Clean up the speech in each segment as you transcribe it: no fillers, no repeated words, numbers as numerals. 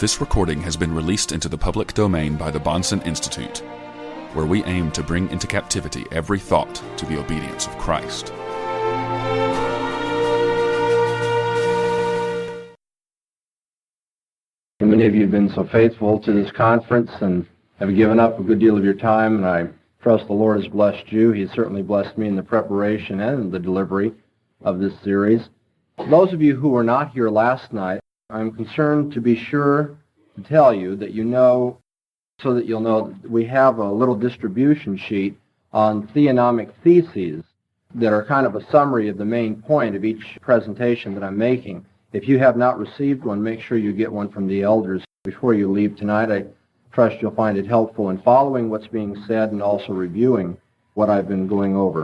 This recording has been released into the public domain by the Bahnsen Institute, where we aim to bring into captivity every thought to the obedience of Christ. Many of you have been so faithful to this conference and have given up a good deal of your time, and I trust the Lord has blessed you. He's certainly blessed me in the preparation and the delivery of this series. Those of you who were not here last night, I'm concerned to be sure to tell you that you know, so that you'll know, that we have a little distribution sheet on theonomic theses that are kind of a summary of the main point of each presentation that I'm making. If you have not received one, make sure you get one from the elders before you leave tonight. I trust you'll find it helpful in following what's being said and also reviewing what I've been going over.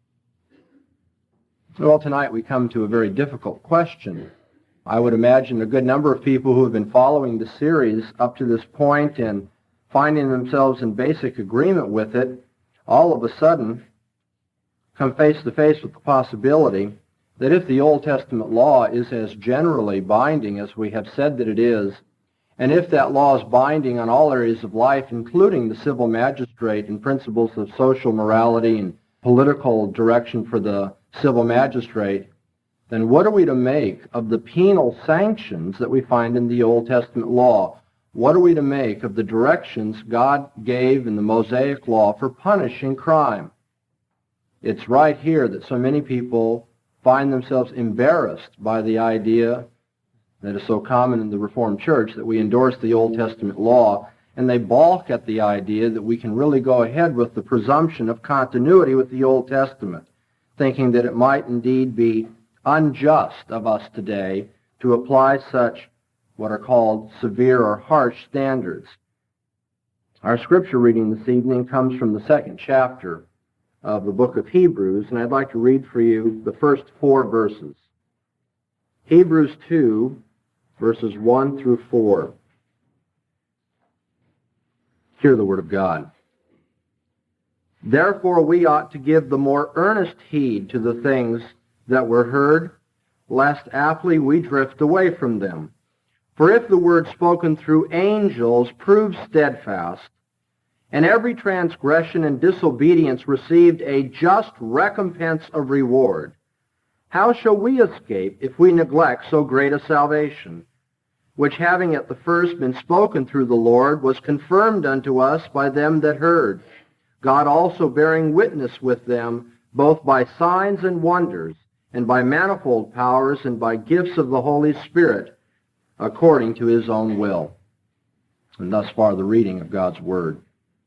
Well, tonight we come to a very difficult question. I would imagine a good number of people who have been following the series up to this point and finding themselves in basic agreement with it, all of a sudden come face to face with the possibility that if the Old Testament law is as generally binding as we have said that it is, and if that law is binding on all areas of life, including the civil magistrate and principles of social morality and political direction for the civil magistrate, then what are we to make of the penal sanctions that we find in the Old Testament law? What are we to make of the directions God gave in the Mosaic law for punishing crime? It's right here that so many people find themselves embarrassed by the idea that is so common in the Reformed Church that we endorse the Old Testament law, and they balk at the idea that we can really go ahead with the presumption of continuity with the Old Testament, thinking that it might indeed be unjust of us today to apply such what are called severe or harsh standards. Our scripture reading this evening comes from the second chapter of the book of Hebrews, and I'd like to read for you the first 4 verses. Hebrews 2, verses 1 through 4. Hear the word of God. Therefore we ought to give the more earnest heed to the things that were heard, lest aptly we drift away from them. For if the word spoken through angels proved steadfast, and every transgression and disobedience received a just recompense of reward, how shall we escape if we neglect so great a salvation, which having at the first been spoken through the Lord, was confirmed unto us by them that heard, God also bearing witness with them, both by signs and wonders, and by manifold powers, and by gifts of the Holy Spirit, according to his own will. And thus far the reading of God's Word.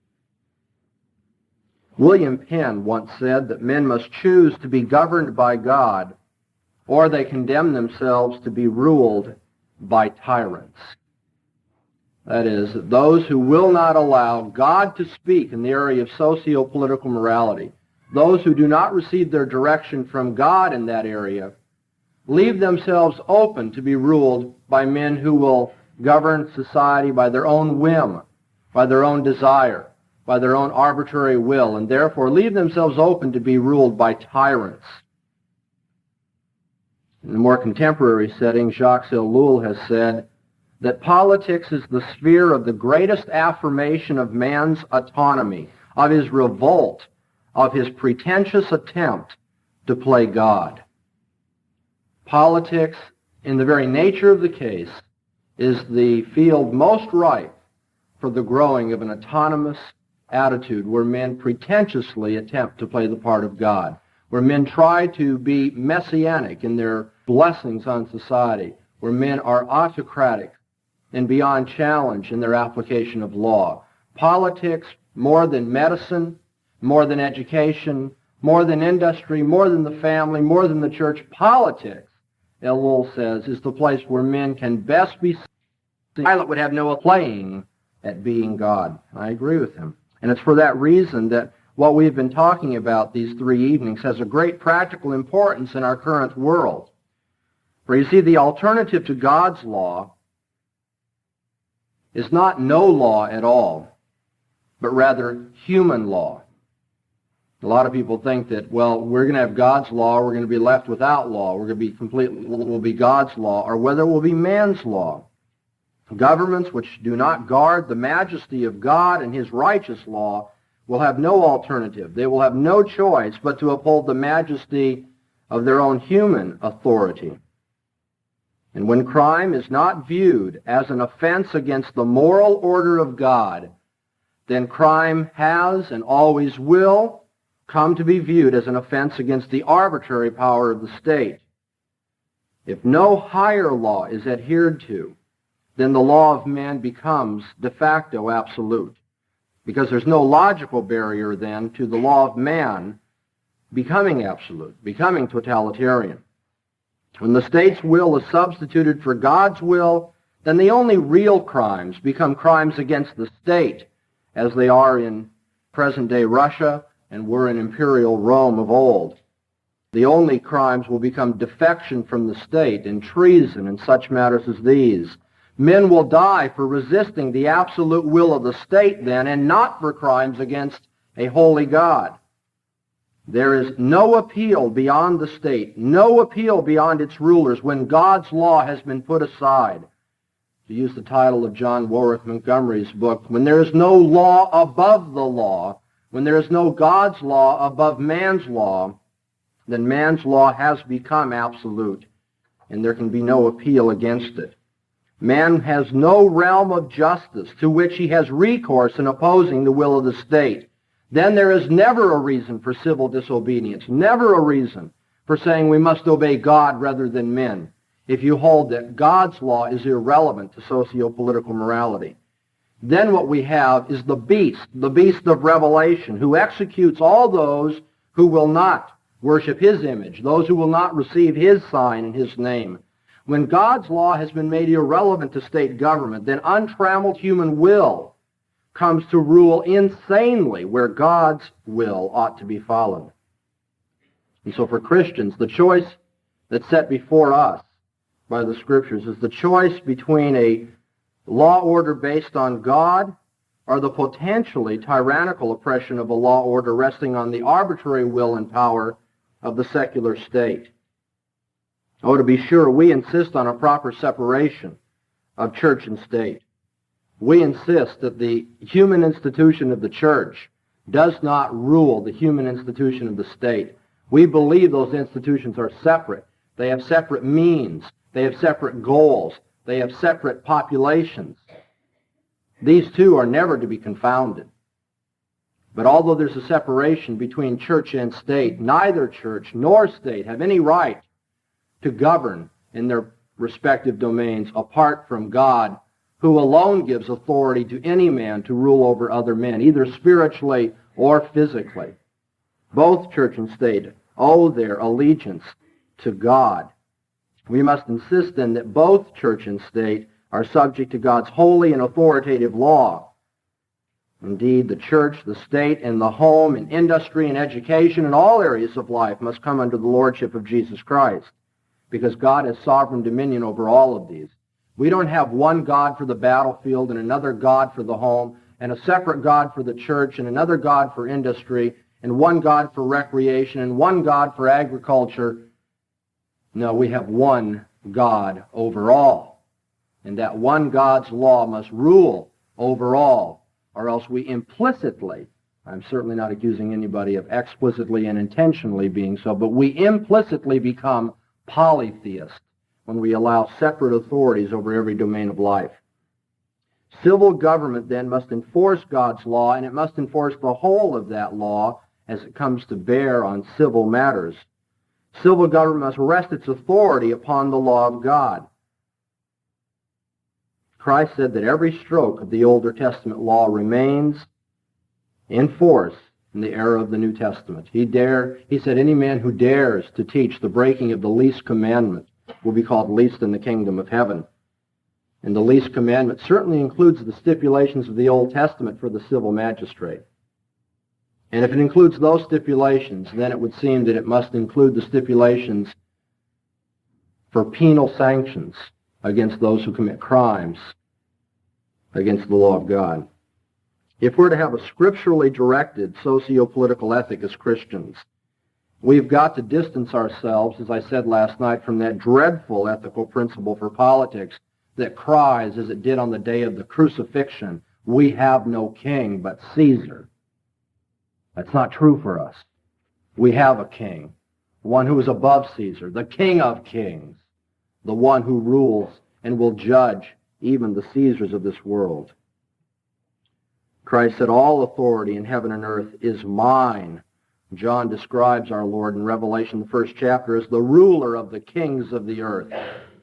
William Penn once said that men must choose to be governed by God, or they condemn themselves to be ruled by tyrants. That is, those who will not allow God to speak in the area of socio-political morality, those who do not receive their direction from God in that area, leave themselves open to be ruled by men who will govern society by their own whim, by their own desire, by their own arbitrary will, and therefore leave themselves open to be ruled by tyrants. In a more contemporary setting, Jacques Ellul has said that politics is the sphere of the greatest affirmation of man's autonomy, of his revolt, of his pretentious attempt to play God. Politics, in the very nature of the case, is the field most ripe for the growing of an autonomous attitude where men pretentiously attempt to play the part of God, where men try to be messianic in their blessings on society, where men are autocratic and beyond challenge in their application of law. Politics, more than medicine, more than education, more than industry, more than the family, more than the church, politics, Ellul says, is the place where men can best be seen. Pilate would have no playing at being God. I agree with him. And it's for that reason that what we've been talking about these 3 evenings has a great practical importance in our current world. For you see, the alternative to God's law is not no law at all, but rather human law. A lot of people think that, well, we're going to have God's law, we're going to be left without law. We're going to be completely, will be God's law, or whether it will be man's law. Governments which do not guard the majesty of God and his righteous law will have no alternative. They will have no choice but to uphold the majesty of their own human authority. And when crime is not viewed as an offense against the moral order of God, then crime has and always will come to be viewed as an offense against the arbitrary power of the state. If no higher law is adhered to, then the law of man becomes de facto absolute, because there's no logical barrier then to the law of man becoming absolute, becoming totalitarian. When the state's will is substituted for God's will, then the only real crimes become crimes against the state, as they are in present-day Russia and were in imperial Rome of old. The only crimes will become defection from the state and treason and such matters as these. Men will die for resisting the absolute will of the state then, and not for crimes against a holy God. There is no appeal beyond the state, no appeal beyond its rulers when God's law has been put aside. To use the title of John Warwick Montgomery's book, when there is no law above the law, when there is no God's law above man's law, then man's law has become absolute, and there can be no appeal against it. Man has no realm of justice to which he has recourse in opposing the will of the state. Then there is never a reason for civil disobedience, never a reason for saying we must obey God rather than men, if you hold that God's law is irrelevant to socio-political morality. Then what we have is the beast of Revelation, who executes all those who will not worship his image, those who will not receive his sign in his name. When God's law has been made irrelevant to state government, then untrammeled human will comes to rule insanely where God's will ought to be followed. And so for Christians, the choice that's set before us by the Scriptures is the choice between a law order based on God or the potentially tyrannical oppression of a law order resting on the arbitrary will and power of the secular state. Oh, to be sure, we insist on a proper separation of church and state. We insist that the human institution of the church does not rule the human institution of the state. We believe those institutions are separate. They have separate means. They have separate goals. They have separate populations. These two are never to be confounded. But although there's a separation between church and state, neither church nor state have any right to govern in their respective domains apart from God, who alone gives authority to any man to rule over other men, either spiritually or physically. Both church and state owe their allegiance to God. We must insist then that both church and state are subject to God's holy and authoritative law. Indeed, the church, the state, and the home, and industry, and education, and all areas of life must come under the lordship of Jesus Christ, because God has sovereign dominion over all of these. We don't have one God for the battlefield and another God for the home, and a separate God for the church and another God for industry, and one God for recreation and one God for agriculture. No, we have one God over all. And that one God's law must rule over all, or else we implicitly, I'm certainly not accusing anybody of explicitly and intentionally being so, but we implicitly become polytheists when we allow separate authorities over every domain of life. Civil government then must enforce God's law, and it must enforce the whole of that law as it comes to bear on civil matters. Civil government must rest its authority upon the law of God. Christ said that every stroke of the Older Testament law remains in force in the era of the New Testament. He said, any man who dares to teach the breaking of the least commandment will be called least in the kingdom of heaven. And the least commandment certainly includes the stipulations of the Old Testament for the civil magistrate. And if it includes those stipulations, then it would seem that it must include the stipulations for penal sanctions against those who commit crimes against the law of God. If we're to have a scripturally directed socio-political ethic as Christians, we've got to distance ourselves, as I said last night, from that dreadful ethical principle for politics that cries, as it did on the day of the crucifixion, "We have no king but Caesar." That's not true for us. We have a king, one who is above Caesar, the King of kings, the one who rules and will judge even the Caesars of this world. Christ said, "All authority in heaven and earth is mine." John describes our Lord in Revelation, the first chapter, as the ruler of the kings of the earth.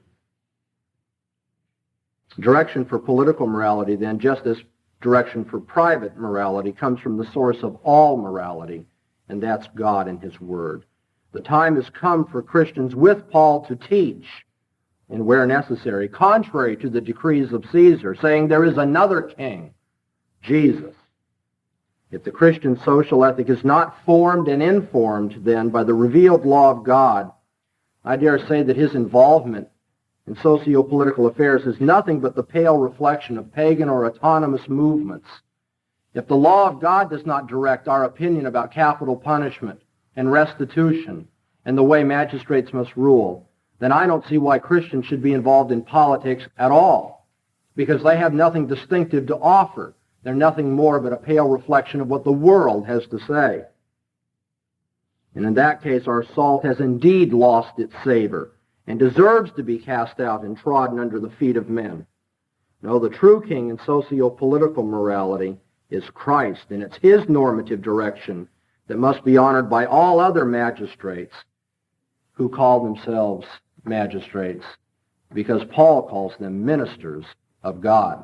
Direction for political morality, then, just as direction for private morality, comes from the source of all morality, and that's God and His Word. The time has come for Christians with Paul to teach, and where necessary, contrary to the decrees of Caesar, saying there is another king, Jesus. If the Christian social ethic is not formed and informed, then, by the revealed law of God, I dare say that his involvement in socio-political affairs is nothing but the pale reflection of pagan or autonomous movements. If the law of God does not direct our opinion about capital punishment and restitution and the way magistrates must rule, then I don't see why Christians should be involved in politics at all, because they have nothing distinctive to offer. They're nothing more but a pale reflection of what the world has to say. And in that case, our salt has indeed lost its savor and deserves to be cast out and trodden under the feet of men. No, the true king in socio-political morality is Christ, and it's his normative direction that must be honored by all other magistrates who call themselves magistrates, because Paul calls them ministers of God.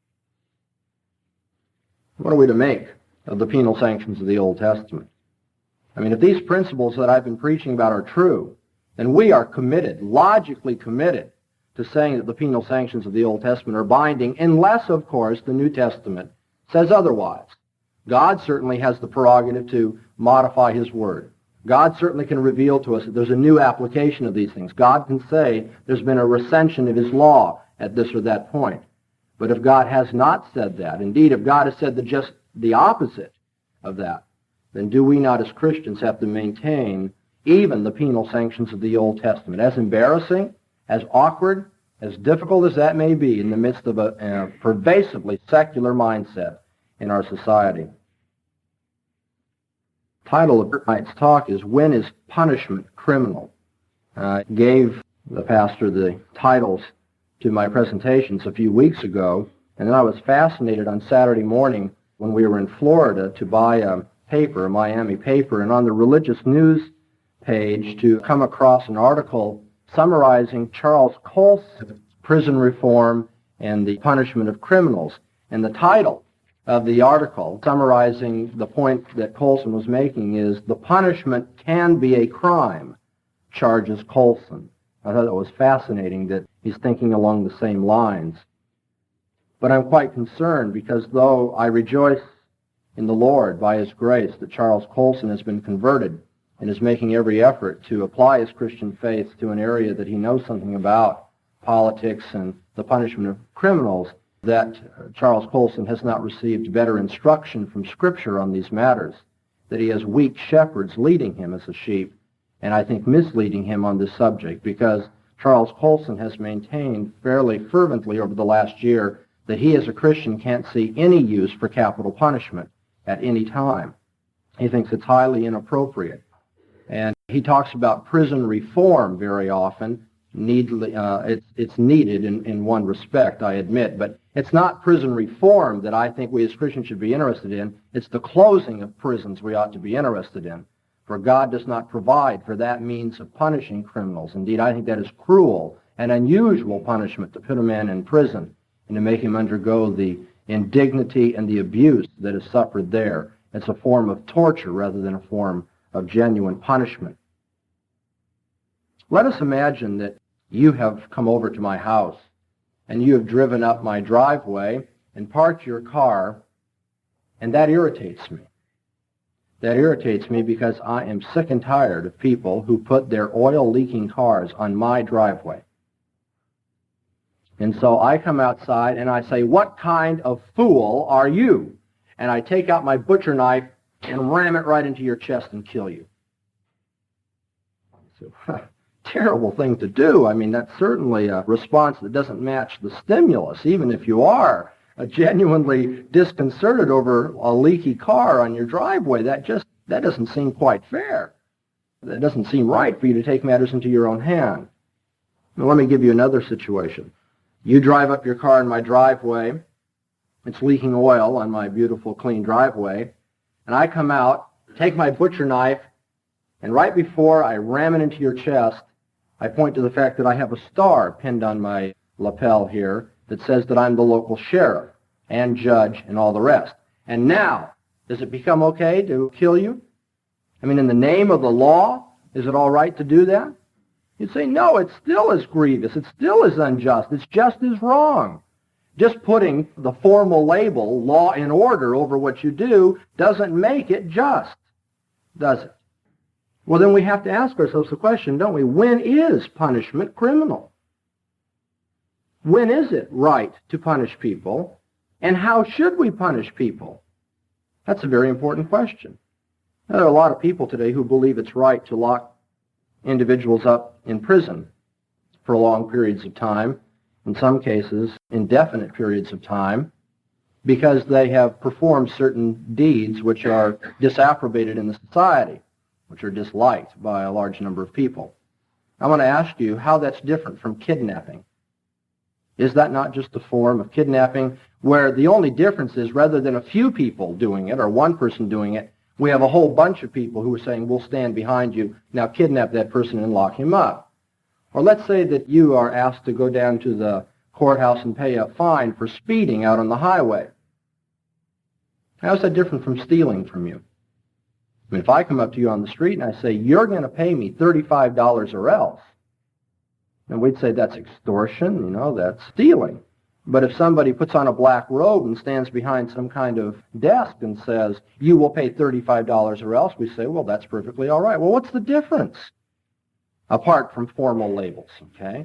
What are we to make of the penal sanctions of the Old Testament? I mean, if these principles that I've been preaching about are true, then we are committed, logically committed, to saying that the penal sanctions of the Old Testament are binding, unless, of course, the New Testament says otherwise. God certainly has the prerogative to modify His Word. God certainly can reveal to us that there's a new application of these things. God can say there's been a recension of His law at this or that point. But if God has not said that, indeed, if God has said just the opposite of that, then do we not as Christians have to maintain even the penal sanctions of the Old Testament? As embarrassing, as awkward, as difficult as that may be in the midst of a pervasively secular mindset in our society. The title of tonight's talk is, "When is Punishment Criminal?" I gave the pastor the titles to my presentations a few weeks ago, and then I was fascinated on Saturday morning when we were in Florida to buy a paper, a Miami paper, and on the religious news page to come across an article summarizing Charles Colson's prison reform and the punishment of criminals. And the title of the article, summarizing the point that Colson was making, is "The Punishment Can Be a Crime, Charges Colson." I thought it was fascinating that he's thinking along the same lines. But I'm quite concerned, because though I rejoice in the Lord by His grace that Charles Colson has been converted and is making every effort to apply his Christian faith to an area that he knows something about, politics and the punishment of criminals, that Charles Colson has not received better instruction from Scripture on these matters, that he has weak shepherds leading him as a sheep, and I think misleading him on this subject, because Charles Colson has maintained fairly fervently over the last year that he as a Christian can't see any use for capital punishment at any time. He thinks it's highly inappropriate. And he talks about prison reform very often. It's needed in one respect, I admit, but it's not prison reform that I think we as Christians should be interested in. It's the closing of prisons we ought to be interested in. For God does not provide for that means of punishing criminals. Indeed, I think that is cruel and unusual punishment to put a man in prison and to make him undergo the indignity and the abuse that is suffered there. It's a form of torture rather than a form of genuine punishment. Let us imagine that you have come over to my house and you have driven up my driveway and parked your car, and that irritates me. That irritates me because I am sick and tired of people who put their oil-leaking cars on my driveway. And so I come outside and I say, "What kind of fool are you?" And I take out my butcher knife and ram it right into your chest and kill you. So, terrible thing to do. I mean, that's certainly a response that doesn't match the stimulus, even if you are genuinely disconcerted over a leaky car on your driveway. That doesn't seem quite fair. That doesn't seem right for you to take matters into your own hand. Now, let me give you another situation. You drive up your car in my driveway. It's leaking oil on my beautiful, clean driveway. And I come out, take my butcher knife, and right before I ram it into your chest, I point to the fact that I have a star pinned on my lapel here that says that I'm the local sheriff and judge and all the rest. And now, does it become okay to kill you? I mean, in the name of the law, is it all right to do that? You'd say, no, it still is grievous. It still is unjust. It's just as wrong. Just putting the formal label, law and order, over what you do doesn't make it just, does it? Well, then we have to ask ourselves the question, don't we? When is punishment criminal? When is it right to punish people? And how should we punish people? That's a very important question. Now, there are a lot of people today who believe it's right to lock individuals up in prison for long periods of time, in some cases indefinite periods of time, because they have performed certain deeds which are disapprobated in the society, which are disliked by a large number of people. I want to ask you how that's different from kidnapping. Is that not just a form of kidnapping where the only difference is rather than a few people doing it or one person doing it, we have a whole bunch of people who are saying, we'll stand behind you, now kidnap that person and lock him up. Or let's say that you are asked to go down to the courthouse and pay a fine for speeding out on the highway. How is that different from stealing from you? I mean, if I come up to you on the street and I say, you're going to pay me $35 or else, then we'd say that's extortion, that's stealing. But if somebody puts on a black robe and stands behind some kind of desk and says, you will pay $35 or else, we say, well, that's perfectly all right. Well, what's the difference? Apart from formal labels, okay?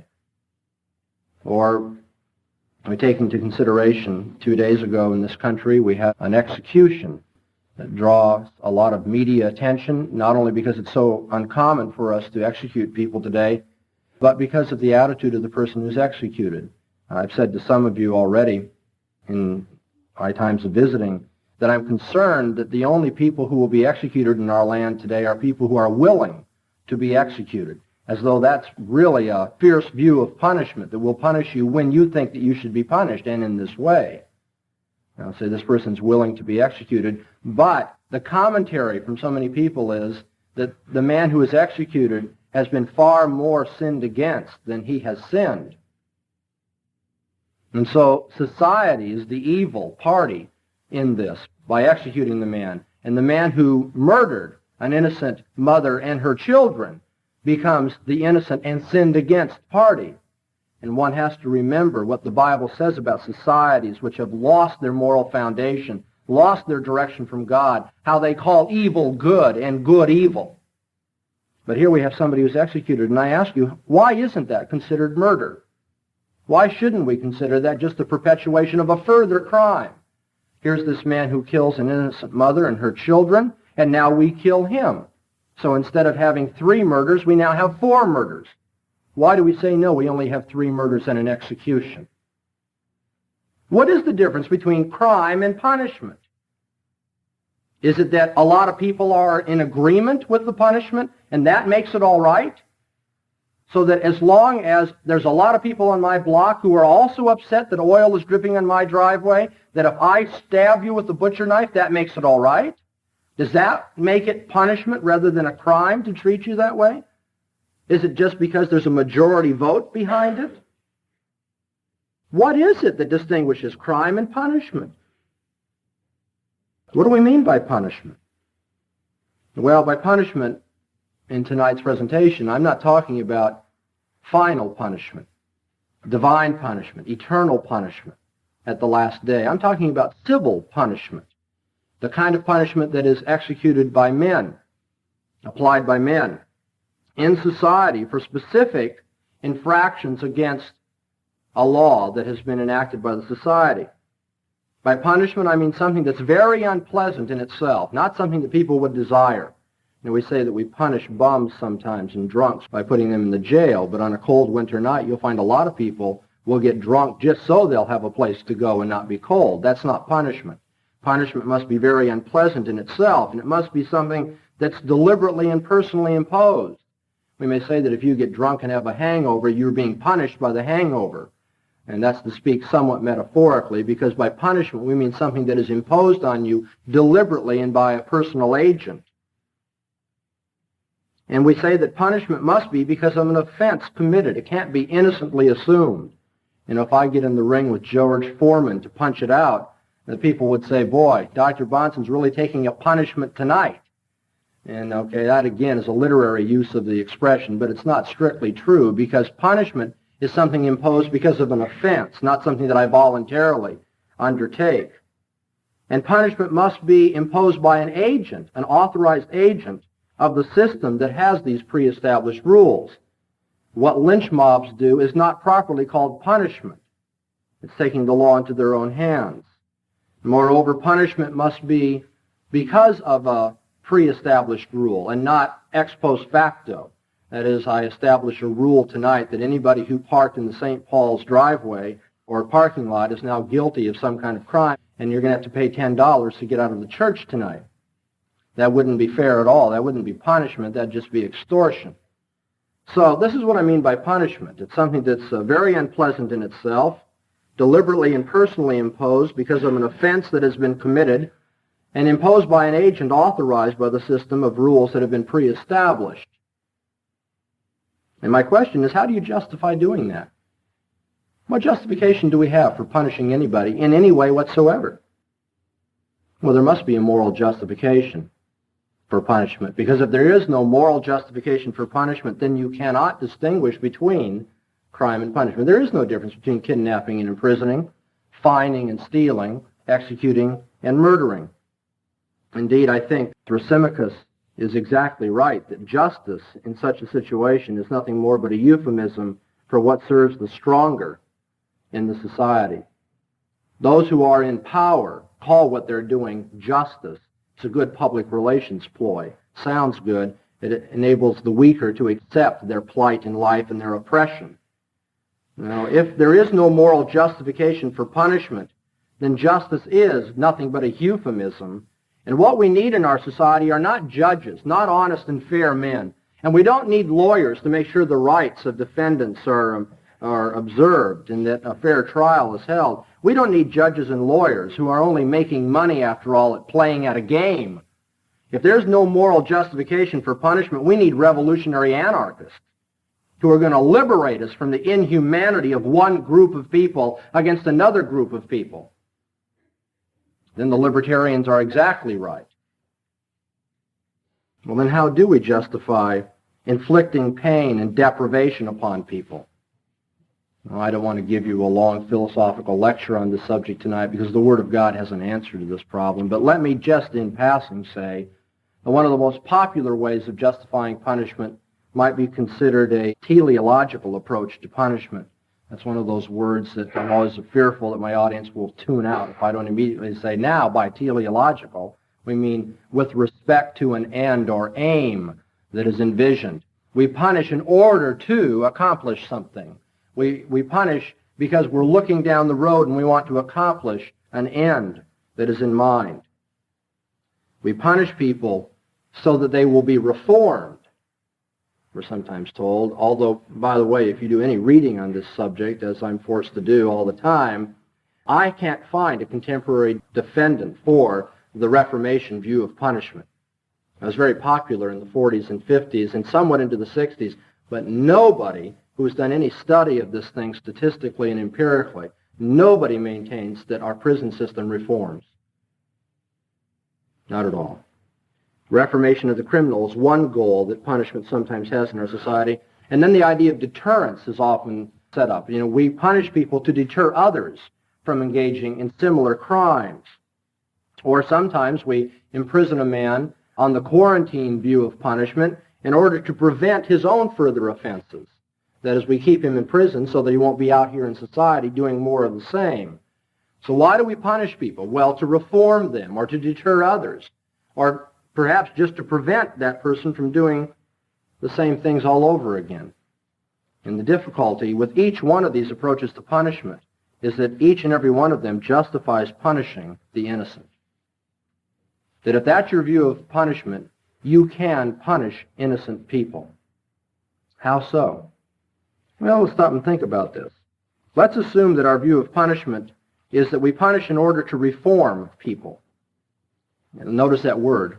Or we take into consideration 2 days ago in this country, we had an execution that draws a lot of media attention, not only because it's so uncommon for us to execute people today, but because of the attitude of the person who's executed. I've said to some of you already in my times of visiting that I'm concerned that the only people who will be executed in our land today are people who are willing to be executed, as though that's really a fierce view of punishment, that will punish you when you think that you should be punished, and in this way. I'll say this person's willing to be executed, but the commentary from so many people is that the man who is executed has been far more sinned against than he has sinned. And so society is the evil party in this by executing the man. And the man who murdered an innocent mother and her children becomes the innocent and sinned against party. And one has to remember what the Bible says about societies which have lost their moral foundation, lost their direction from God, how they call evil good and good evil. But here we have somebody who's executed, and I ask you, why isn't that considered murder? Why shouldn't we consider that just the perpetuation of a further crime? Here's this man who kills an innocent mother and her children, and now we kill him. So instead of having 3 murders, we now have 4 murders. Why do we say, no, we only have 3 murders and an execution? What is the difference between crime and punishment? Is it that a lot of people are in agreement with the punishment, and that makes it all right? So that as long as there's a lot of people on my block who are also upset that oil is dripping on my driveway, that if I stab you with the butcher knife, that makes it all right? Does that make it punishment rather than a crime to treat you that way? Is it just because there's a majority vote behind it? What is it that distinguishes crime and punishment? What do we mean by punishment? Well, by punishment, in tonight's presentation, I'm not talking about final punishment, divine punishment, eternal punishment at the last day. I'm talking about civil punishment, the kind of punishment that is executed by men, applied by men in society for specific infractions against a law that has been enacted by the society. By punishment, I mean something that's very unpleasant in itself, not something that people would desire. We say that we punish bums sometimes and drunks by putting them in the jail, but on a cold winter night, you'll find a lot of people will get drunk just so they'll have a place to go and not be cold. That's not punishment. Punishment must be very unpleasant in itself, and it must be something that's deliberately and personally imposed. We may say that if you get drunk and have a hangover, you're being punished by the hangover. And that's to speak somewhat metaphorically, because by punishment we mean something that is imposed on you deliberately and by a personal agent. And we say that punishment must be because of an offense committed. It can't be innocently assumed. If I get in the ring with George Foreman to punch it out, the people would say, boy, Dr. Bahnsen's really taking a punishment tonight. And okay, that again is a literary use of the expression, but it's not strictly true, because punishment is something imposed because of an offense, not something that I voluntarily undertake. And punishment must be imposed by an agent, an authorized agent of the system that has these pre-established rules. What lynch mobs do is not properly called punishment. It's taking the law into their own hands. Moreover, punishment must be because of a pre-established rule and not ex post facto. That is, I establish a rule tonight that anybody who parked in the St. Paul's driveway or parking lot is now guilty of some kind of crime, and you're going to have to pay $10 to get out of the church tonight. That wouldn't be fair at all. That wouldn't be punishment. That'd just be extortion. So this is what I mean by punishment. It's something that's very unpleasant in itself, deliberately and personally imposed because of an offense that has been committed, and imposed by an agent authorized by the system of rules that have been pre-established. And my question is, how do you justify doing that? What justification do we have for punishing anybody in any way whatsoever? Well, there must be a moral justification for punishment, because if there is no moral justification for punishment, then you cannot distinguish between crime and punishment. There is no difference between kidnapping and imprisoning, fining and stealing, executing and murdering. Indeed, I think Thrasymachus is exactly right that justice in such a situation is nothing more but a euphemism for what serves the stronger in the society. Those who are in power call what they're doing justice. It's a good public relations ploy. Sounds good. It enables the weaker to accept their plight in life and their oppression. Now, if there is no moral justification for punishment, then justice is nothing but a euphemism. And what we need in our society are not judges, not honest and fair men. And we don't need lawyers to make sure the rights of defendants are observed and that a fair trial is held. We don't need judges and lawyers who are only making money, after all, at playing at a game. If there's no moral justification for punishment, we need revolutionary anarchists who are going to liberate us from the inhumanity of one group of people against another group of people. Then the libertarians are exactly right. Well, then how do we justify inflicting pain and deprivation upon people? Well, I don't want to give you a long philosophical lecture on this subject tonight because the Word of God has an answer to this problem, but let me just in passing say that one of the most popular ways of justifying punishment might be considered a teleological approach to punishment. That's one of those words that I'm always fearful that my audience will tune out if I don't immediately say, now, by teleological, we mean with respect to an end or aim that is envisioned. We punish in order to accomplish something. We punish because we're looking down the road and we want to accomplish an end that is in mind. We punish people so that they will be reformed, we're sometimes told. Although, by the way, if you do any reading on this subject, as I'm forced to do all the time, I can't find a contemporary defendant for the Reformation view of punishment. It was very popular in the 40s and 50s and somewhat into the 60s, but nobody who has done any study of this thing statistically and empirically, nobody maintains that our prison system reforms. Not at all. Reformation of the criminal is one goal that punishment sometimes has in our society, and then the idea of deterrence is often set up. We punish people to deter others from engaging in similar crimes. Or sometimes we imprison a man on the quarantine view of punishment in order to prevent his own further offenses. That is, we keep him in prison so that he won't be out here in society doing more of the same. So why do we punish people? Well, to reform them or to deter others. Or perhaps just to prevent that person from doing the same things all over again. And the difficulty with each one of these approaches to punishment is that each and every one of them justifies punishing the innocent. That if that's your view of punishment, you can punish innocent people. How so? Well, let's stop and think about this. Let's assume that our view of punishment is that we punish in order to reform people. And notice that word,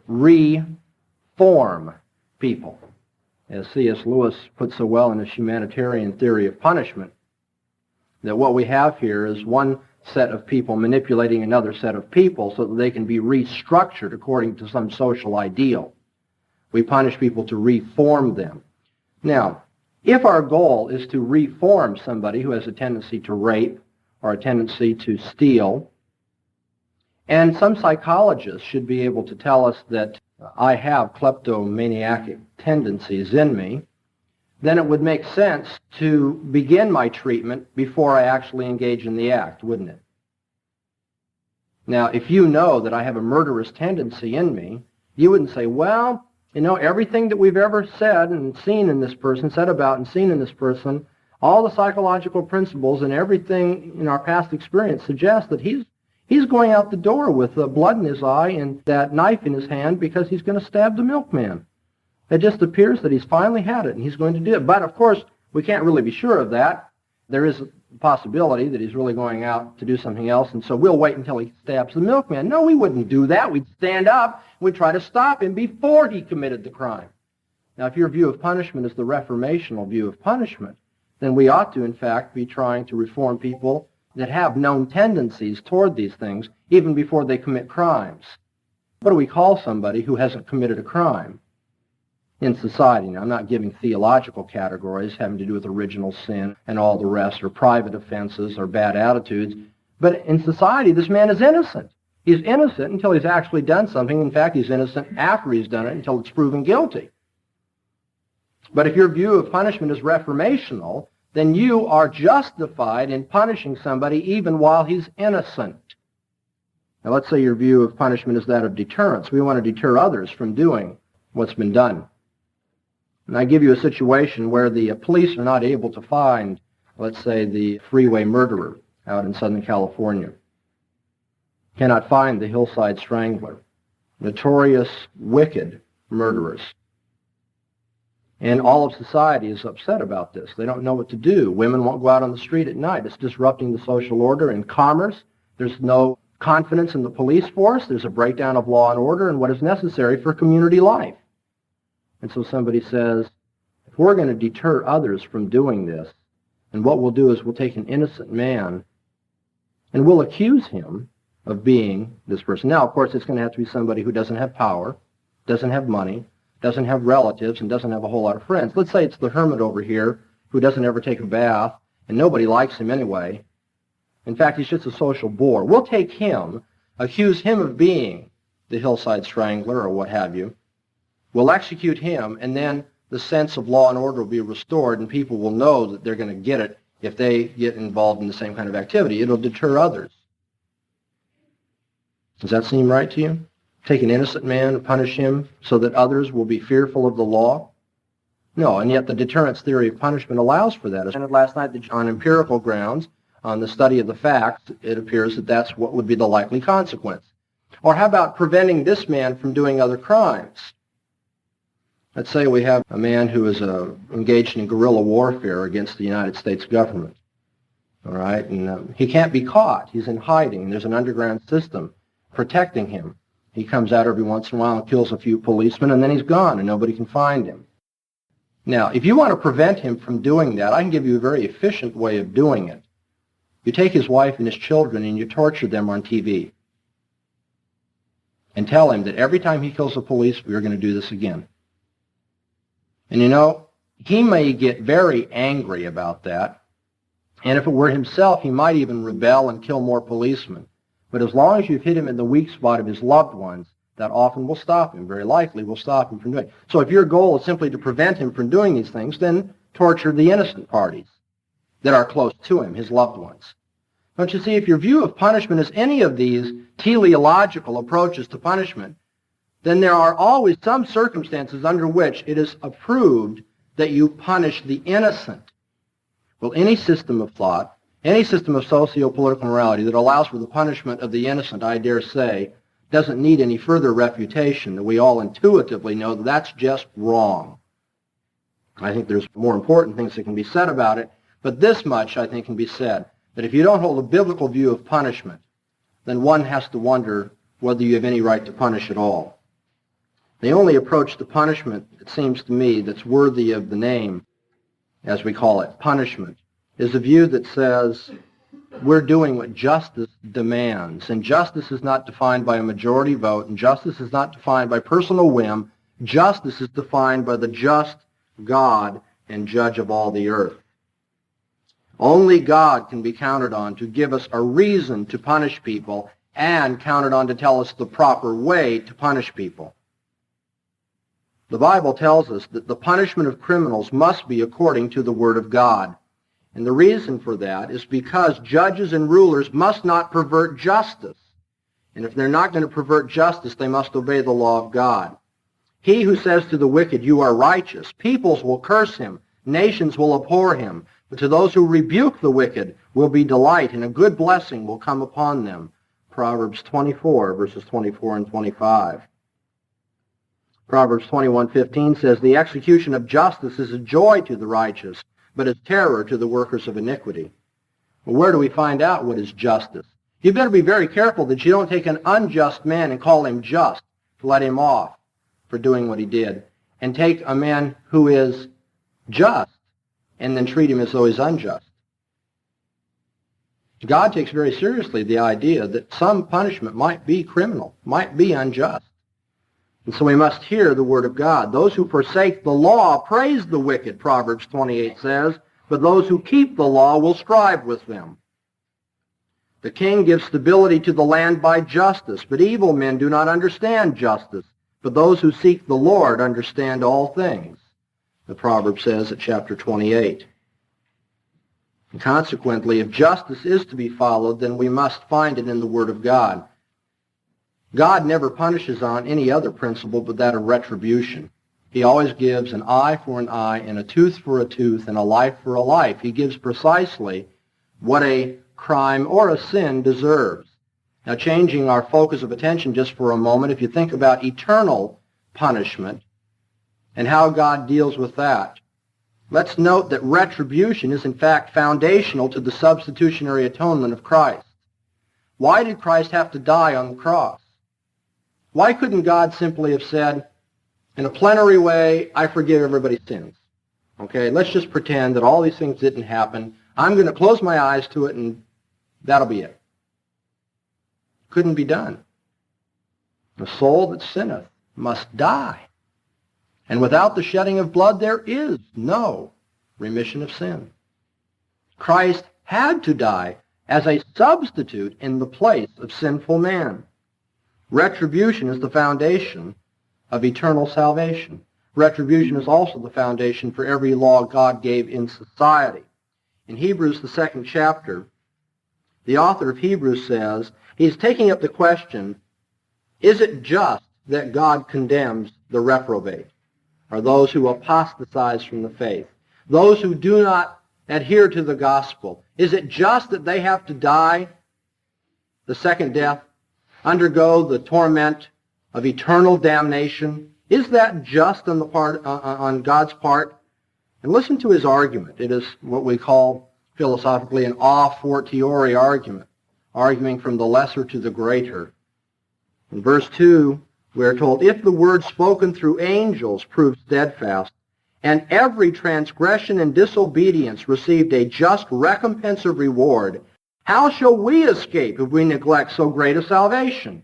reform people. As C.S. Lewis put so well in his humanitarian theory of punishment, that what we have here is one set of people manipulating another set of people so that they can be restructured according to some social ideal. We punish people to reform them. Now, if our goal is to reform somebody who has a tendency to rape or a tendency to steal, and some psychologists should be able to tell us that I have kleptomaniac tendencies in me, then it would make sense to begin my treatment before I actually engage in the act, wouldn't it? Now, if you know that I have a murderous tendency in me, you wouldn't say, well, you know, everything that we've ever said and seen in this person, said about and seen in this person, all the psychological principles and everything in our past experience suggests that he's going out the door with blood in his eye and that knife in his hand because he's going to stab the milkman. It just appears that he's finally had it and he's going to do it. But, of course, we can't really be sure of that. There is a possibility that he's really going out to do something else, and so we'll wait until he stabs the milkman. No, we wouldn't do that. We'd stand up and we'd try to stop him before he committed the crime. Now, if your view of punishment is the reformational view of punishment, then we ought to, in fact, be trying to reform people that have known tendencies toward these things even before they commit crimes. What do we call somebody who hasn't committed a crime in society? Now, I'm not giving theological categories having to do with original sin and all the rest, or private offenses or bad attitudes, but in society, this man is innocent. He's innocent until he's actually done something. In fact, he's innocent after he's done it until it's proven guilty. But if your view of punishment is reformational, then you are justified in punishing somebody even while he's innocent. Now, let's say your view of punishment is that of deterrence. We want to deter others from doing what's been done. And I give you a situation where the police are not able to find, let's say, the freeway murderer out in Southern California. Cannot find the hillside strangler. Notorious, wicked murderers. And all of society is upset about this. They don't know what to do. Women won't go out on the street at night. It's disrupting the social order and commerce. There's no confidence in the police force. There's a breakdown of law and order and what is necessary for community life. And so somebody says, if we're going to deter others from doing this, and what we'll do is we'll take an innocent man and we'll accuse him of being this person. Now, of course, it's going to have to be somebody who doesn't have power, doesn't have money, doesn't have relatives, and doesn't have a whole lot of friends. Let's say it's the hermit over here who doesn't ever take a bath, and nobody likes him anyway. In fact, he's just a social bore. We'll take him, accuse him of being the hillside strangler or what have you. We'll execute him, and then the sense of law and order will be restored, and people will know that they're going to get it if they get involved in the same kind of activity. It'll deter others. Does that seem right to you? Take an innocent man and punish him so that others will be fearful of the law? No, and yet the deterrence theory of punishment allows for that. And last night, on empirical grounds, on the study of the facts, it appears that that's what would be the likely consequence. Or how about preventing this man from doing other crimes? Let's say we have a man who is engaged in guerrilla warfare against the United States government. All right, and he can't be caught. He's in hiding. There's an underground system protecting him. He comes out every once in a while and kills a few policemen, and then he's gone, and nobody can find him. Now, if you want to prevent him from doing that, I can give you a very efficient way of doing it. You take his wife and his children, and you torture them on TV. And tell him that every time he kills a police, we're going to do this again. And you know, he may get very angry about that, and if it were himself, he might even rebel and kill more policemen. But as long as you've hit him in the weak spot of his loved ones, that often will stop him, very likely will stop him from doing it. So if your goal is simply to prevent him from doing these things, then torture the innocent parties that are close to him, his loved ones. Don't you see, if your view of punishment is any of these teleological approaches to punishment, then there are always some circumstances under which it is approved that you punish the innocent. Well, any system of thought, any system of socio-political morality that allows for the punishment of the innocent, I dare say, doesn't need any further refutation, that we all intuitively know that that's just wrong. I think there's more important things that can be said about it, but this much, I think, can be said, that if you don't hold a biblical view of punishment, then one has to wonder whether you have any right to punish at all. The only approach to punishment, it seems to me, that's worthy of the name, as we call it, punishment, is a view that says we're doing what justice demands. And justice is not defined by a majority vote, and justice is not defined by personal whim. Justice is defined by the just God and judge of all the earth. Only God can be counted on to give us a reason to punish people and counted on to tell us the proper way to punish people. The Bible tells us that the punishment of criminals must be according to the Word of God. And the reason for that is because judges and rulers must not pervert justice. And if they're not going to pervert justice, they must obey the law of God. He who says to the wicked, "You are righteous," peoples will curse him, nations will abhor him. But to those who rebuke the wicked will be delight, and a good blessing will come upon them. Proverbs 24, verses 24 and 25. Proverbs 21:15 says, "The execution of justice is a joy to the righteous, but is terror to the workers of iniquity." Well, where do we find out what is justice? You better be very careful that you don't take an unjust man and call him just to let him off for doing what he did, and take a man who is just and then treat him as though he's unjust. God takes very seriously the idea that some punishment might be criminal, might be unjust. And so we must hear the word of God. Those who forsake the law praise the wicked, Proverbs 28 says, but those who keep the law will strive with them. The king gives stability to the land by justice, but evil men do not understand justice. But those who seek the Lord understand all things, the proverb says at chapter 28. And consequently, if justice is to be followed, then we must find it in the Word of God. God never punishes on any other principle but that of retribution. He always gives an eye for an eye and a tooth for a tooth and a life for a life. He gives precisely what a crime or a sin deserves. Now, changing our focus of attention just for a moment, if you think about eternal punishment and how God deals with that, let's note that retribution is in fact foundational to the substitutionary atonement of Christ. Why did Christ have to die on the cross? Why couldn't God simply have said, in a plenary way, I forgive everybody's sins? Okay, let's just pretend that all these things didn't happen. I'm going to close my eyes to it and that'll be it. Couldn't be done. The soul that sinneth must die. And without the shedding of blood, there is no remission of sin. Christ had to die as a substitute in the place of sinful man. Retribution is the foundation of eternal salvation. Retribution is also the foundation for every law God gave in society. In Hebrews, the 2nd chapter, the author of Hebrews says, he's taking up the question, is it just that God condemns the reprobate, or those who apostatize from the faith, those who do not adhere to the gospel? Is it just that they have to die the second death, undergo the torment of eternal damnation? Is that just on the part on God's part? And listen to his argument. It is what we call philosophically an a fortiori argument, arguing from the lesser to the greater. In verse 2, we are told, if the word spoken through angels proved steadfast, and every transgression and disobedience received a just recompense of reward, how shall we escape if we neglect so great a salvation?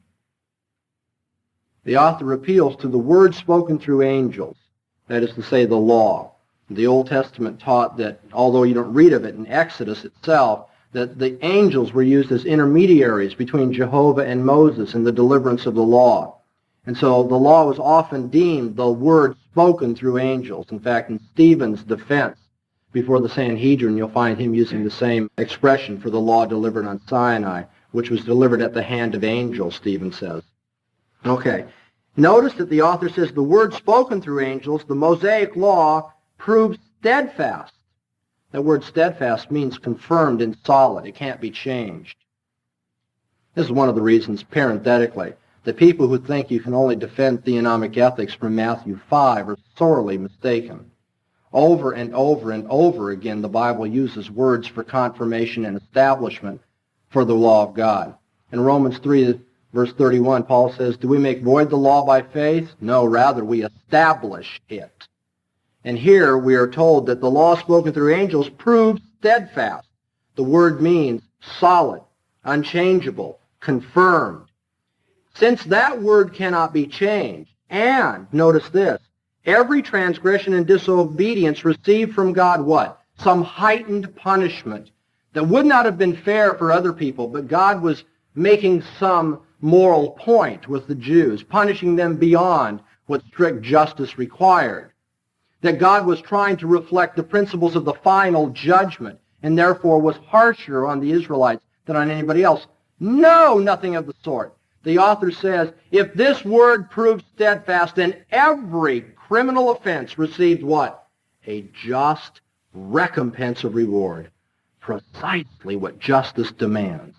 The author appeals to the word spoken through angels, that is to say, the law. The Old Testament taught that, although you don't read of it in Exodus itself, that the angels were used as intermediaries between Jehovah and Moses in the deliverance of the law. And so the law was often deemed the word spoken through angels. In fact, in Stephen's defense before the Sanhedrin, you'll find him using the same expression for the law delivered on Sinai, which was delivered at the hand of angels, Stephen says. Okay. Notice that the author says the word spoken through angels, the Mosaic law, proves steadfast. That word steadfast means confirmed and solid. It can't be changed. This is one of the reasons, parenthetically, that people who think you can only defend theonomic ethics from Matthew 5 are sorely mistaken. Over and over and over again, the Bible uses words for confirmation and establishment for the law of God. In Romans 3, verse 31, Paul says, do we make void the law by faith? No, rather, we establish it. And here we are told that the law spoken through angels proves steadfast. The word means solid, unchangeable, confirmed. Since that word cannot be changed, and, notice this, every transgression and disobedience received from God what? Some heightened punishment that would not have been fair for other people, but God was making some moral point with the Jews, punishing them beyond what strict justice required. That God was trying to reflect the principles of the final judgment, and therefore was harsher on the Israelites than on anybody else. No, nothing of the sort. The author says, if this word proves steadfast, then every criminal offense received what? A just recompense of reward. Precisely what justice demands.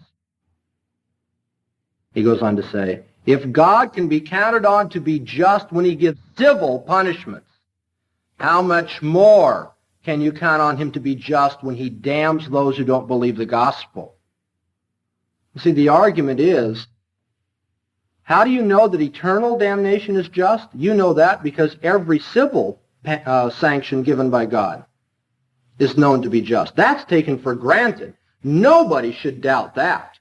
He goes on to say, if God can be counted on to be just when he gives civil punishments, how much more can you count on him to be just when he damns those who don't believe the gospel? You see, the argument is, how do you know that eternal damnation is just? You know that because every civil sanction given by God is known to be just. That's taken for granted. Nobody should doubt that.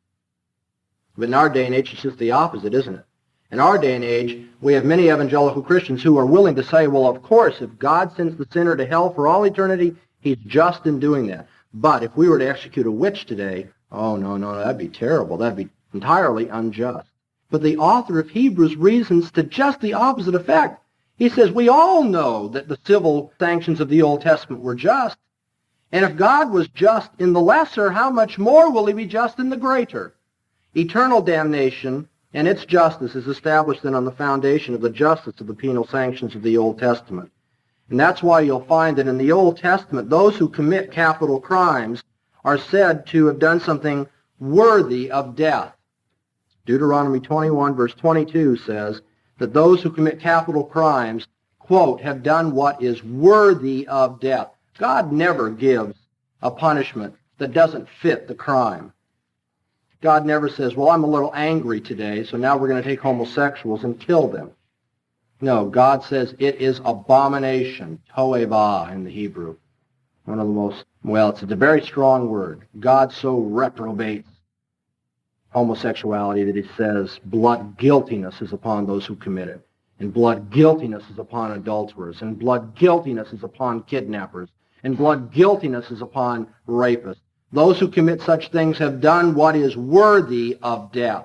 But in our day and age, it's just the opposite, isn't it? In our day and age, we have many evangelical Christians who are willing to say, well, of course, if God sends the sinner to hell for all eternity, he's just in doing that. But if we were to execute a witch today, oh, no, that'd be terrible. That'd be entirely unjust. But the author of Hebrews reasons to just the opposite effect. He says, we all know that the civil sanctions of the Old Testament were just. And if God was just in the lesser, how much more will he be just in the greater? Eternal damnation and its justice is established then on the foundation of the justice of the penal sanctions of the Old Testament. And that's why you'll find that in the Old Testament, those who commit capital crimes are said to have done something worthy of death. Deuteronomy 21, verse 22 says that those who commit capital crimes, quote, have done what is worthy of death. God never gives a punishment that doesn't fit the crime. God never says, well, I'm a little angry today, so now we're going to take homosexuals and kill them. No, God says it is abomination, toeva in the Hebrew. One of the most, well, it's a very strong word. God so reprobates homosexuality that he says blood guiltiness is upon those who commit it. And blood guiltiness is upon adulterers. And blood guiltiness is upon kidnappers. And blood guiltiness is upon rapists. Those who commit such things have done what is worthy of death.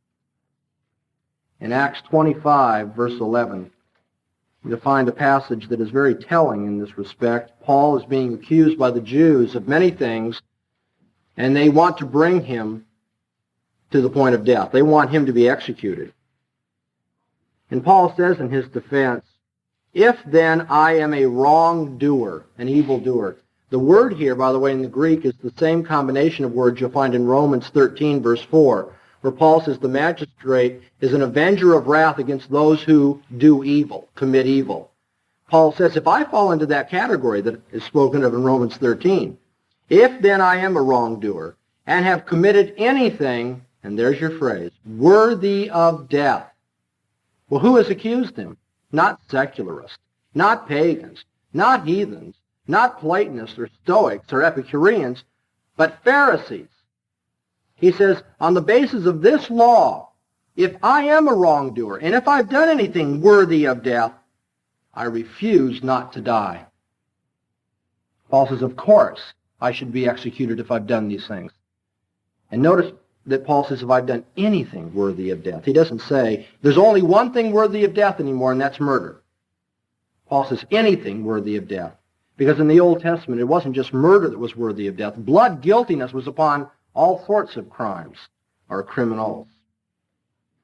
In Acts 25, verse 11, you'll find a passage that is very telling in this respect. Paul is being accused by the Jews of many things, and they want to bring him to the point of death. They want him to be executed. And Paul says in his defense, if then I am a wrongdoer, an evildoer. The word here, by the way, in the Greek is the same combination of words you'll find in Romans 13, verse 4, where Paul says the magistrate is an avenger of wrath against those who do evil, commit evil. Paul says, if I fall into that category that is spoken of in Romans 13, if then I am a wrongdoer and have committed anything, and there's your phrase, worthy of death. Well, who has accused him? Not secularists, not pagans, not heathens, not Platonists or Stoics or Epicureans, but Pharisees. He says, on the basis of this law, if I am a wrongdoer, and if I've done anything worthy of death, I refuse not to die. Paul says, of course, I should be executed if I've done these things. And notice that Paul says, if I've done anything worthy of death. He doesn't say, there's only one thing worthy of death anymore, and that's murder. Paul says, anything worthy of death. Because in the Old Testament, it wasn't just murder that was worthy of death. Blood guiltiness was upon all sorts of crimes or criminals.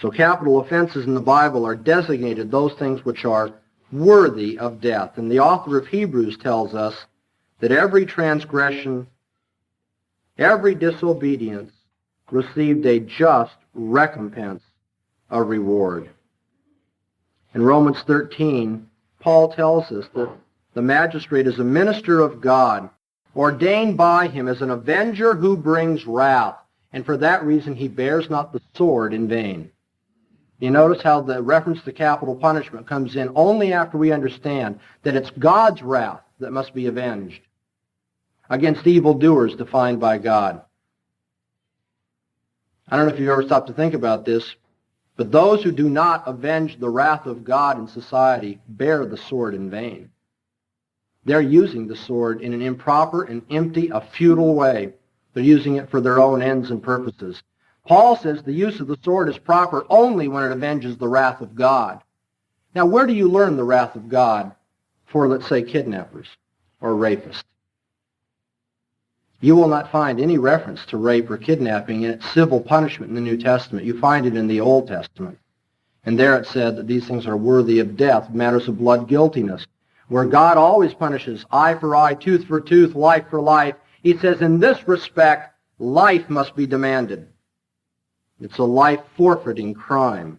So capital offenses in the Bible are designated those things which are worthy of death. And the author of Hebrews tells us that every transgression, every disobedience received a just recompense, a reward. In Romans 13, Paul tells us that the magistrate is a minister of God, ordained by him as an avenger who brings wrath, and for that reason he bears not the sword in vain. You notice how the reference to capital punishment comes in only after we understand that it's God's wrath that must be avenged against evildoers defined by God. I don't know if you've ever stopped to think about this, but those who do not avenge the wrath of God in society bear the sword in vain. They're using the sword in an improper and empty, a futile way. They're using it for their own ends and purposes. Paul says the use of the sword is proper only when it avenges the wrath of God. Now, where do you learn the wrath of God for, let's say, kidnappers or rapists? You will not find any reference to rape or kidnapping in its civil punishment in the New Testament. You find it in the Old Testament. And there it said that these things are worthy of death, matters of blood guiltiness, where God always punishes eye for eye, tooth for tooth, life for life. He says in this respect, life must be demanded. It's a life-forfeiting crime.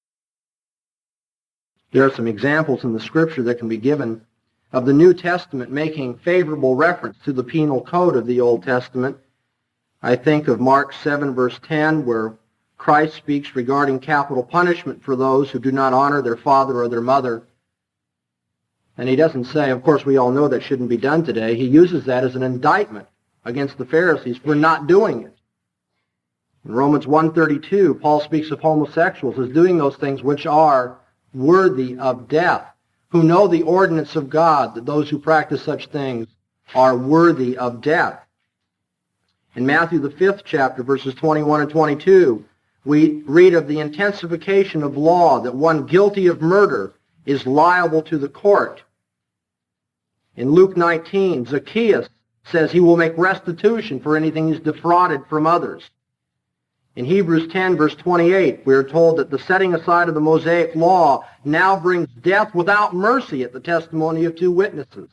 There are some examples in the Scripture that can be given of the New Testament making favorable reference to the penal code of the Old Testament. I think of Mark 7, verse 10, where Christ speaks regarding capital punishment for those who do not honor their father or their mother. And he doesn't say, of course we all know that shouldn't be done today. He uses that as an indictment against the Pharisees for not doing it. In Romans 1:32, Paul speaks of homosexuals as doing those things which are worthy of death, who know the ordinance of God, that those who practice such things are worthy of death. In Matthew, the 5th chapter, verses 21 and 22, we read of the intensification of law, that one guilty of murder is liable to the court. In Luke 19, Zacchaeus says he will make restitution for anything he's defrauded from others. In Hebrews 10, verse 28, we are told that the setting aside of the Mosaic law now brings death without mercy at the testimony of two witnesses.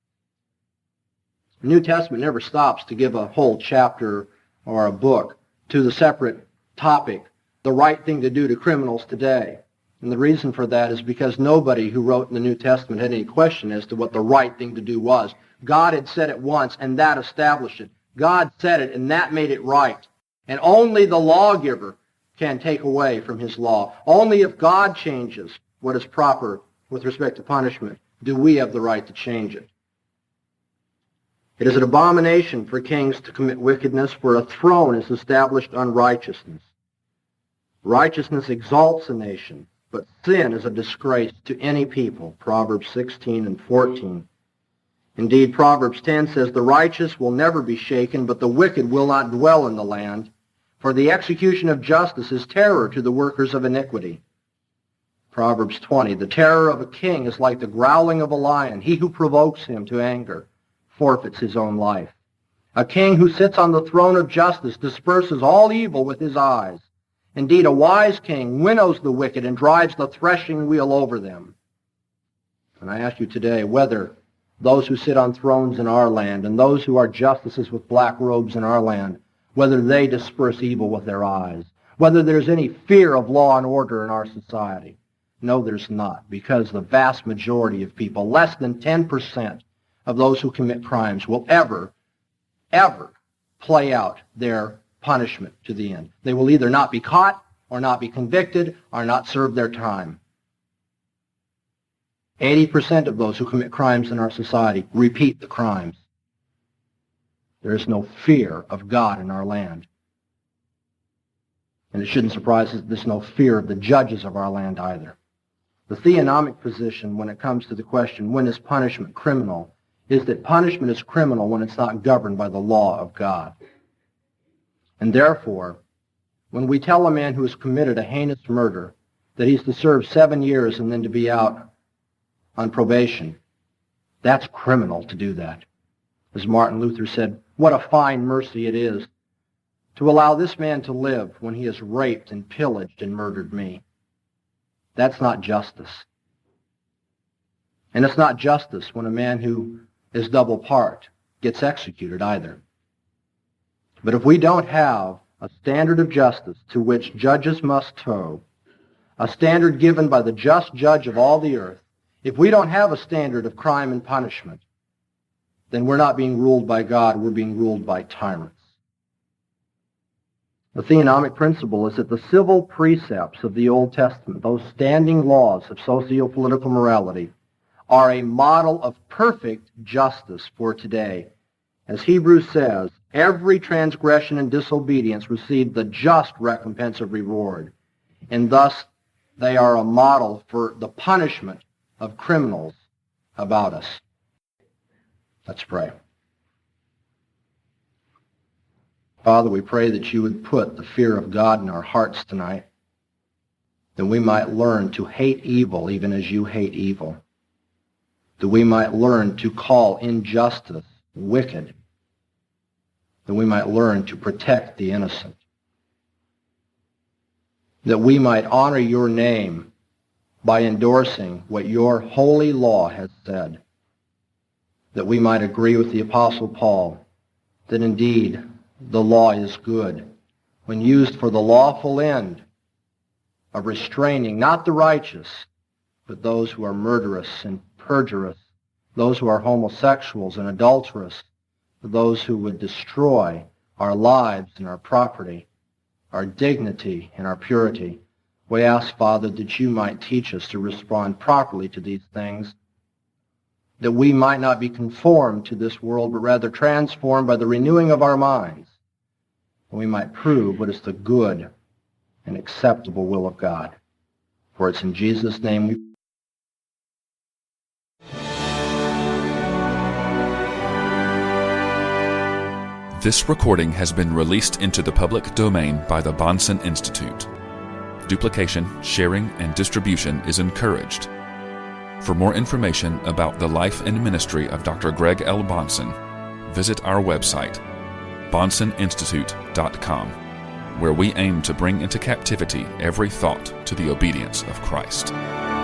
The New Testament never stops to give a whole chapter or a book to the separate topic, the right thing to do to criminals today. And the reason for that is because nobody who wrote in the New Testament had any question as to what the right thing to do was. God had said it once, and that established it. God said it, and that made it right. And only the lawgiver can take away from his law. Only if God changes what is proper with respect to punishment do we have the right to change it. It is an abomination for kings to commit wickedness, for a throne is established on righteousness. Righteousness exalts a nation, but sin is a disgrace to any people. Proverbs 16 and 14. Indeed, Proverbs 10 says, the righteous will never be shaken, but the wicked will not dwell in the land. For the execution of justice is terror to the workers of iniquity. Proverbs 20, the terror of a king is like the growling of a lion. He who provokes him to anger forfeits his own life. A king who sits on the throne of justice disperses all evil with his eyes. Indeed, a wise king winnows the wicked and drives the threshing wheel over them. And I ask you today whether those who sit on thrones in our land and those who are justices with black robes in our land, whether they disperse evil with their eyes, whether there's any fear of law and order in our society. No, there's not, because the vast majority of people, less than 10% of those who commit crimes, will ever play out their punishment to the end. They will either not be caught or not be convicted or not serve their time. 80% of those who commit crimes in our society repeat the crimes. There is no fear of God in our land. And it shouldn't surprise us that there's no fear of the judges of our land either. The theonomic position when it comes to the question, when is punishment criminal, is that punishment is criminal when it's not governed by the law of God. And therefore, when we tell a man who has committed a heinous murder that he's to serve 7 years and then to be out on probation, that's criminal to do that. As Martin Luther said, what a fine mercy it is to allow this man to live when he has raped and pillaged and murdered me. That's not justice. And it's not justice when a man who is double part gets executed either. But if we don't have a standard of justice to which judges must tow, a standard given by the just judge of all the earth, if we don't have a standard of crime and punishment, then we're not being ruled by God, we're being ruled by tyrants. The theonomic principle is that the civil precepts of the Old Testament, those standing laws of socio-political morality, are a model of perfect justice for today. As Hebrews says, every transgression and disobedience received the just recompense of reward, and thus they are a model for the punishment of criminals about us. Let's pray. Father, we pray that you would put the fear of God in our hearts tonight, that we might learn to hate evil even as you hate evil, that we might learn to call injustice wicked, that we might learn to protect the innocent, that we might honor your name by endorsing what your holy law has said, that we might agree with the Apostle Paul that indeed the law is good when used for the lawful end of restraining not the righteous, but those who are murderous and perjurous, those who are homosexuals and adulterous, those who would destroy our lives and our property, our dignity and our purity. We ask, Father, that you might teach us to respond properly to these things, that we might not be conformed to this world, but rather transformed by the renewing of our minds, and we might prove what is the good and acceptable will of God. For it's in Jesus' name we pray. This recording has been released into the public domain by the Bahnsen Institute. Duplication, sharing, and distribution is encouraged. For more information about the life and ministry of Dr. Greg L. Bahnsen, visit our website, BahnsenInstitute.com, where we aim to bring into captivity every thought to the obedience of Christ.